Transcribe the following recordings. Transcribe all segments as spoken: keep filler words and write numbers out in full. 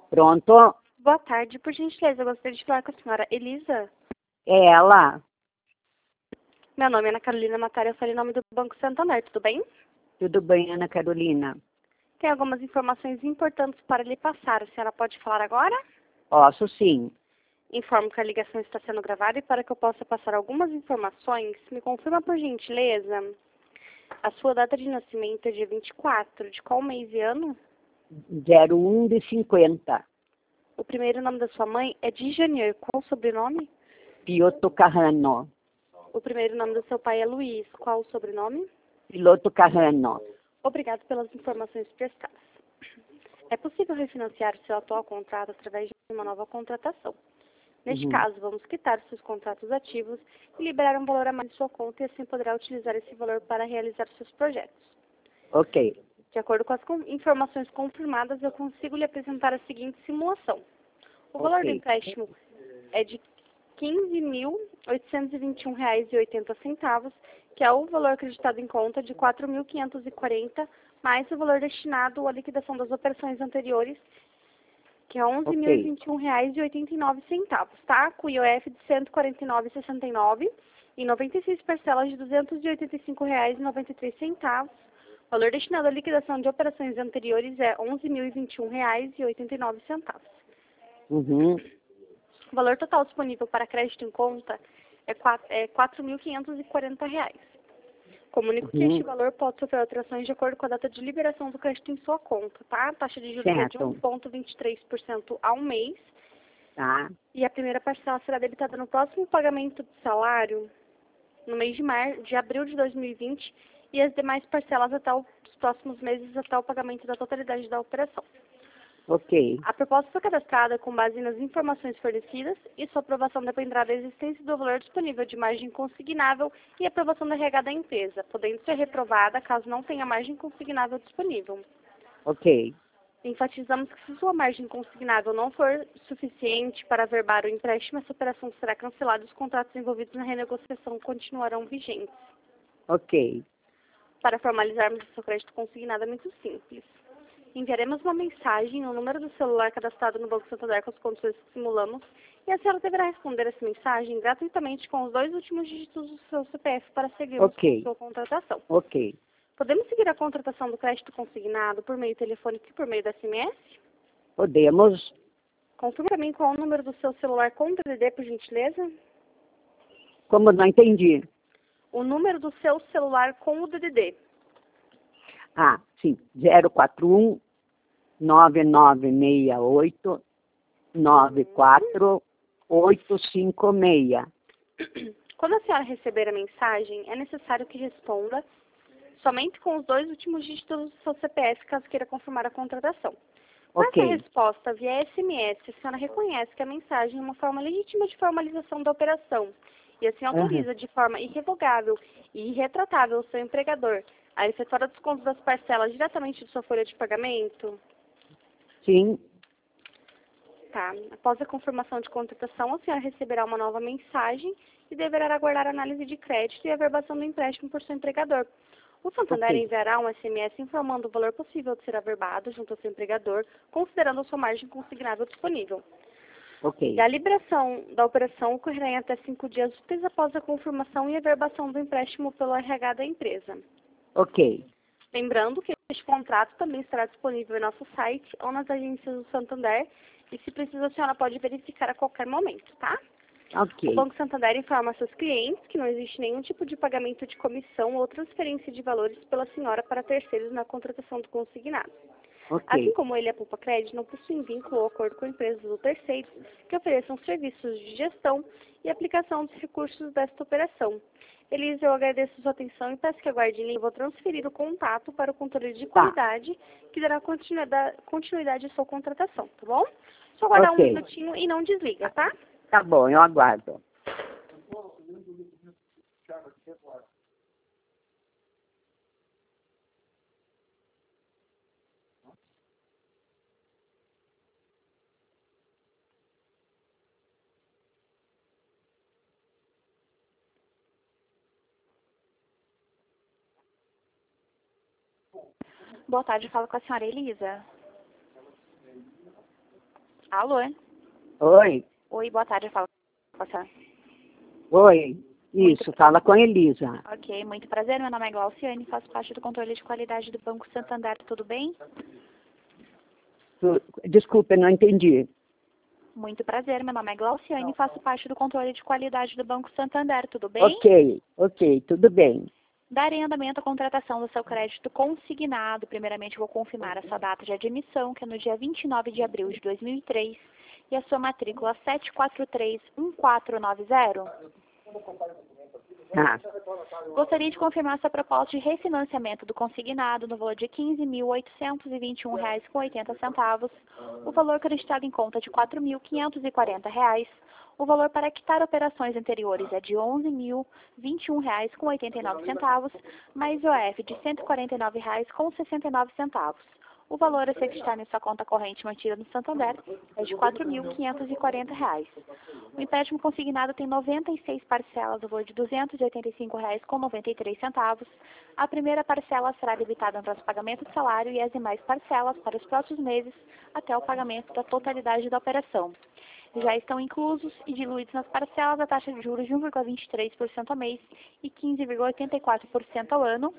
Pronto? Boa tarde, por gentileza, eu gostaria de falar com a senhora Elisa. É ela? Meu nome é Ana Carolina Matária, eu falei em nome do Banco Santander, tudo bem? Tudo bem, Ana Carolina? Tem algumas informações importantes para lhe passar, a senhora pode falar agora? Posso sim. Informo que a ligação está sendo gravada e para que eu possa passar algumas informações, me confirma por gentileza a sua data de nascimento é dia vinte e quatro, de qual mês e ano? zero um de cinquenta. O primeiro nome da sua mãe é de Janier, qual o sobrenome? Piotto Carrano. O primeiro nome do seu pai é Luiz, qual o sobrenome? Piloto Carrano. Obrigado pelas informações prestadas. É possível refinanciar o seu atual contrato através de uma nova contratação. Neste Uhum. caso, vamos quitar seus contratos ativos e liberar um valor a mais de sua conta e assim poderá utilizar esse valor para realizar seus projetos. Ok. De acordo com as com- informações confirmadas, eu consigo lhe apresentar a seguinte simulação. O valor do Ok. empréstimo é de quinze mil oitocentos e vinte e um reais e oitenta centavos, que é o valor acreditado em conta de quatro mil quinhentos e quarenta, mais o valor destinado à liquidação das operações anteriores, que é onze mil e vinte e um reais e oitenta e nove centavos, tá? Com I O F de cento e quarenta e nove reais e sessenta e nove centavos e noventa e seis parcelas de duzentos e oitenta e cinco reais e noventa e três centavos. O valor destinado à liquidação de operações anteriores é onze mil e vinte e um reais e oitenta e nove centavos. Uhum. O valor total disponível para crédito em conta é quatro mil quinhentos e quarenta reais. Comunico que Uhum. este valor pode sofrer alterações de acordo com a data de liberação do crédito em sua conta, tá? A taxa de juros é de um Certo. vírgula vinte e três por cento ao mês Tá. e a primeira parcela será debitada no próximo pagamento de salário, no mês de, mar... de abril de dois mil e vinte, e as demais parcelas até os próximos meses até o pagamento da totalidade da operação. Ok. A proposta foi cadastrada com base nas informações fornecidas e sua aprovação dependerá da existência do valor disponível de margem consignável e aprovação da R H da empresa, podendo ser reprovada caso não tenha margem consignável disponível. Ok. Enfatizamos que se sua margem consignável não for suficiente para averbar o empréstimo, essa operação será cancelada e os contratos envolvidos na renegociação continuarão vigentes. Ok. Para formalizarmos o seu crédito consignado é muito simples. Enviaremos uma mensagem no número do celular cadastrado no Banco Santander com as condições que simulamos e a senhora deverá responder essa mensagem gratuitamente com os dois últimos dígitos do seu C P F para seguirmos com Ok. sua contratação. Ok. Podemos seguir a contratação do crédito consignado por meio telefônico e por meio da S M S? Podemos? Confirme para mim qual é o número do seu celular com D D D, por gentileza. Como não entendi? O número do seu celular com o D D D. Ah, sim. zero quatro um nove nove seis oito nove quatro oito cinco seis. Quando a senhora receber a mensagem, é necessário que responda somente com os dois últimos dígitos do seu C P F, caso queira confirmar a contratação. Com Ok. essa resposta via S M S, a senhora reconhece que a mensagem é uma forma legítima de formalização da operação e assim autoriza Uhum. de forma irrevogável e irretratável o seu empregador a efetuar o desconto das parcelas diretamente de sua folha de pagamento? Sim. Tá. Após a confirmação de contratação, a senhora receberá uma nova mensagem e deverá aguardar a análise de crédito e a averbação do empréstimo por seu empregador. O Santander Ok. enviará um S M S informando o valor possível de ser averbado junto ao seu empregador, considerando a sua margem consignável disponível. Ok. E a liberação da operação ocorrerá em até cinco dias úteis após a confirmação e averbação do empréstimo pelo R H da empresa. Ok. Lembrando que este contrato também estará disponível em nosso site ou nas agências do Santander e, se precisa, a senhora pode verificar a qualquer momento, tá? O Ok. Banco Santander informa seus clientes que não existe nenhum tipo de pagamento de comissão ou transferência de valores pela senhora para terceiros na contratação do consignado. Assim Ok. como ele, a Poupa Crédito, não possui vínculo ou acordo com empresas ou terceiros que ofereçam serviços de gestão e aplicação dos recursos desta operação. Elisa, eu agradeço a sua atenção e peço que aguarde em linha. Eu vou transferir o contato para o controle de Tá. qualidade, que dará continuidade, continuidade à sua contratação, tá bom? Só aguardar um Ok. minutinho e não desliga, tá? Tá bom, eu aguardo. Boa tarde, falo com a senhora Elisa. Alô? Oi. Oi, boa tarde, fala com você. Oi. Muito Isso, fala com a Elisa. Ok, muito prazer, meu nome é Glauciane, faço parte do controle de qualidade do Banco Santander, tudo bem? Tu- Desculpa, não entendi. Muito prazer, meu nome é Glauciane, faço parte do controle de qualidade do Banco Santander, tudo bem? Ok, ok, tudo bem. Darei andamento à contratação do seu crédito consignado. Primeiramente, vou confirmar a sua data de admissão, que é no dia vinte e nove de abril de dois mil e três, e a sua matrícula sete quatro três um quatro nove zero. Ah, Gostaria de confirmar sua proposta de refinanciamento do consignado no valor de quinze mil oitocentos e vinte e um reais com oitenta centavos, o valor acreditado em conta de quatro mil quinhentos e quarenta reais, o valor para quitar operações anteriores é de onze mil vinte e um reais com oitenta e nove centavos, mais I O F de cento e quarenta e nove reais com sessenta e nove centavos. O valor a ser acreditado em sua conta corrente mantida no Santander é de quatro mil quinhentos e quarenta reais. O empréstimo consignado tem noventa e seis parcelas, o valor de duzentos e oitenta e cinco reais com noventa e três centavos. A primeira parcela será debitada para o pagamento do salário e as demais parcelas para os próximos meses até o pagamento da totalidade da operação. Já estão inclusos e diluídos nas parcelas a taxa de juros de um vírgula vinte e três por cento ao mês e quinze vírgula oitenta e quatro por cento ao ano,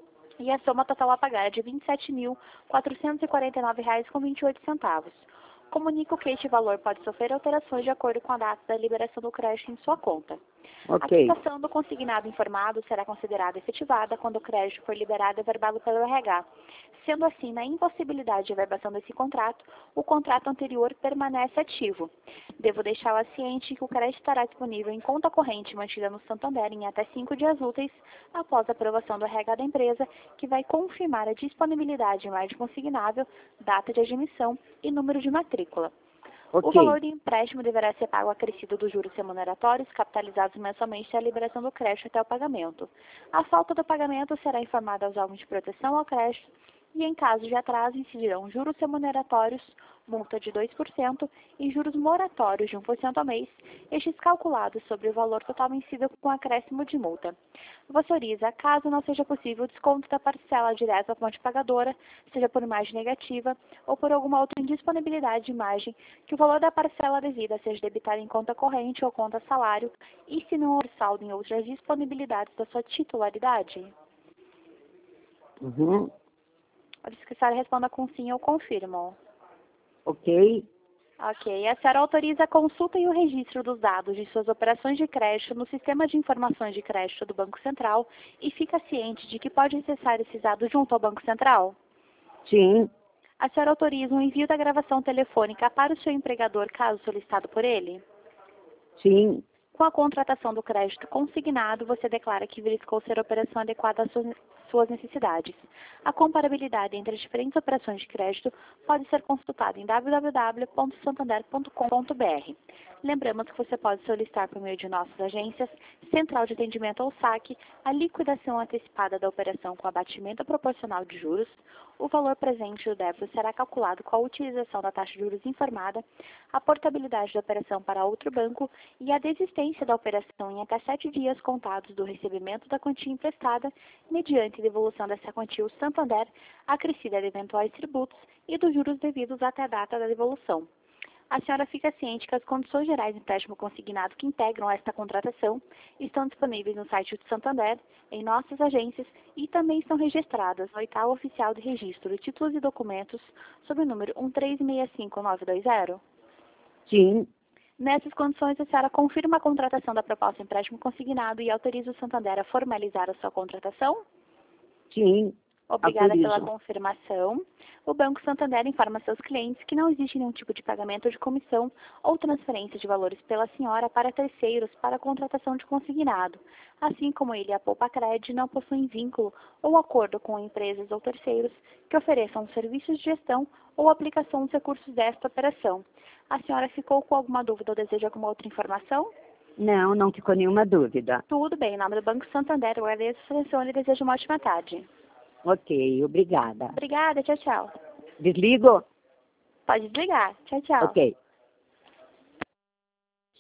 e a soma total a pagar é de vinte e sete mil quatrocentos e quarenta e nove reais com vinte e oito centavos. Comunico que este valor pode sofrer alterações de acordo com a data da liberação do crédito em sua conta. A ok, quitação do consignado informado será considerada efetivada quando o crédito for liberado e averbado pelo R H. Sendo assim, na impossibilidade de averbação desse contrato, o contrato anterior permanece ativo. Devo deixá-la ciente que o crédito estará disponível em conta corrente mantida no Santander em até cinco dias úteis após a aprovação do R H da empresa, que vai confirmar a disponibilidade de margem consignável, data de admissão e número de matrícula. O ok, valor do empréstimo deverá ser pago acrescido dos juros remuneratórios, capitalizados mensalmente até a liberação do crédito até o pagamento. A falta do pagamento será informada aos órgãos de proteção ao crédito e, em caso de atraso, incidirão juros remuneratórios, multa de dois por cento e juros moratórios de um por cento ao mês, estes calculados sobre o valor total vencido com acréscimo de multa. Você autoriza, caso não seja possível, o desconto da parcela direta à fonte pagadora, seja por margem negativa ou por alguma outra indisponibilidade de margem, que o valor da parcela devida seja debitado em conta corrente ou conta salário e se não houver saldo em outras disponibilidades da sua titularidade. uhum, A secretária responda com sim ou confirmo. ok, Ok. A senhora autoriza a consulta e o registro dos dados de suas operações de crédito no Sistema de Informações de Crédito do Banco Central e fica ciente de que pode acessar esses dados junto ao Banco Central? sim, A senhora autoriza o envio da gravação telefônica para o seu empregador, caso solicitado por ele? sim, Com a contratação do crédito consignado, você declara que verificou ser a operação adequada às suas suas necessidades. A comparabilidade entre as diferentes operações de crédito pode ser consultada em w w w ponto santander ponto com ponto b r. Lembramos que você pode solicitar por meio de nossas agências, Central de Atendimento ou saque, a liquidação antecipada da operação com abatimento proporcional de juros. O valor presente do débito será calculado com a utilização da taxa de juros informada, a portabilidade da operação para outro banco e a desistência da operação em até sete dias contados do recebimento da quantia emprestada, mediante devolução dessa quantia ao Santander, acrescida de eventuais tributos e dos juros devidos até a data da devolução. A senhora fica ciente que as condições gerais de empréstimo consignado que integram esta contratação estão disponíveis no site do Santander, em nossas agências e também estão registradas no oitavo oficial de registro de títulos e documentos sob o número um três seis cinco nove dois zero. sim, Nessas condições, a senhora confirma a contratação da proposta de empréstimo consignado e autoriza o Santander a formalizar a sua contratação? sim, Obrigada autorizo. pela confirmação. O Banco Santander informa seus clientes que não existe nenhum tipo de pagamento de comissão ou transferência de valores pela senhora para terceiros para a contratação de consignado, assim como ele e a Poupa Cred não possuem vínculo ou acordo com empresas ou terceiros que ofereçam serviços de gestão ou aplicação dos recursos desta operação. A senhora ficou com alguma dúvida ou deseja alguma outra informação? Não, não ficou nenhuma dúvida. Tudo bem, em nome do Banco Santander, eu agradeço a sua atenção e desejo uma ótima tarde. Ok, obrigada. Obrigada, tchau, tchau. Desligo? Pode desligar. Tchau, tchau. Ok.